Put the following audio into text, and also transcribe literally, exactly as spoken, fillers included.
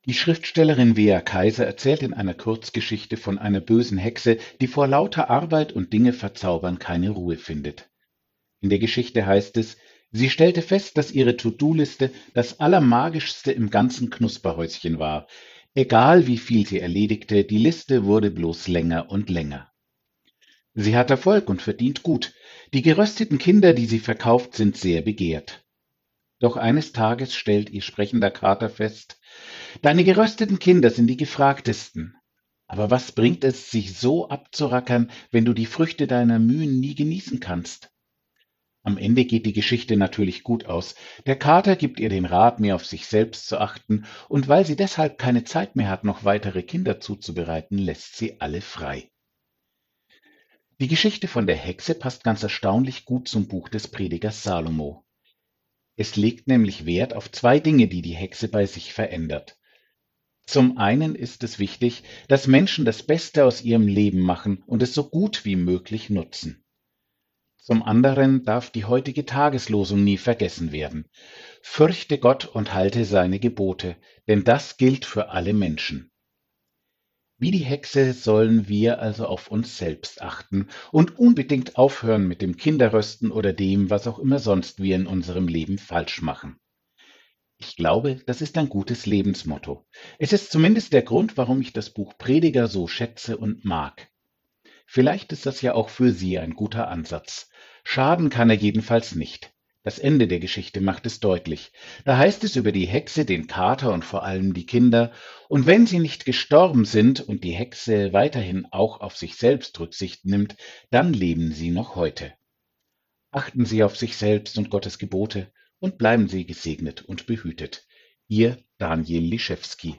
Die Schriftstellerin Wea Kaiser erzählt in einer Kurzgeschichte von einer bösen Hexe, die vor lauter Arbeit und Dinge verzaubern keine Ruhe findet. In der Geschichte heißt es, sie stellte fest, dass ihre To-Do-Liste das Allermagischste im ganzen Knusperhäuschen war. Egal wie viel sie erledigte, die Liste wurde bloß länger und länger. Sie hat Erfolg und verdient gut. Die gerösteten Kinder, die sie verkauft, sind sehr begehrt. Doch eines Tages stellt ihr sprechender Kater fest: Deine gerösteten Kinder sind die gefragtesten. Aber was bringt es, sich so abzurackern, wenn du die Früchte deiner Mühen nie genießen kannst? Am Ende geht die Geschichte natürlich gut aus. Der Kater gibt ihr den Rat, mehr auf sich selbst zu achten, und weil sie deshalb keine Zeit mehr hat, noch weitere Kinder zuzubereiten, lässt sie alle frei. Die Geschichte von der Hexe passt ganz erstaunlich gut zum Buch des Predigers Salomo. Es legt nämlich Wert auf zwei Dinge, die die Hexe bei sich verändert. Zum einen ist es wichtig, dass Menschen das Beste aus ihrem Leben machen und es so gut wie möglich nutzen. Zum anderen darf die heutige Tageslosung nie vergessen werden. Fürchte Gott und halte seine Gebote, denn das gilt für alle Menschen. Wie die Hexe sollen wir also auf uns selbst achten und unbedingt aufhören mit dem Kinderrösten oder dem, was auch immer sonst wir in unserem Leben falsch machen. Ich glaube, das ist ein gutes Lebensmotto. Es ist zumindest der Grund, warum ich das Buch Prediger so schätze und mag. Vielleicht ist das ja auch für Sie ein guter Ansatz. Schaden kann er jedenfalls nicht. Das Ende der Geschichte macht es deutlich. Da heißt es über die Hexe, den Kater und vor allem die Kinder: Und wenn sie nicht gestorben sind und die Hexe weiterhin auch auf sich selbst Rücksicht nimmt, dann leben sie noch heute. Achten Sie auf sich selbst und Gottes Gebote und bleiben Sie gesegnet und behütet. Ihr Daniel Liszewski.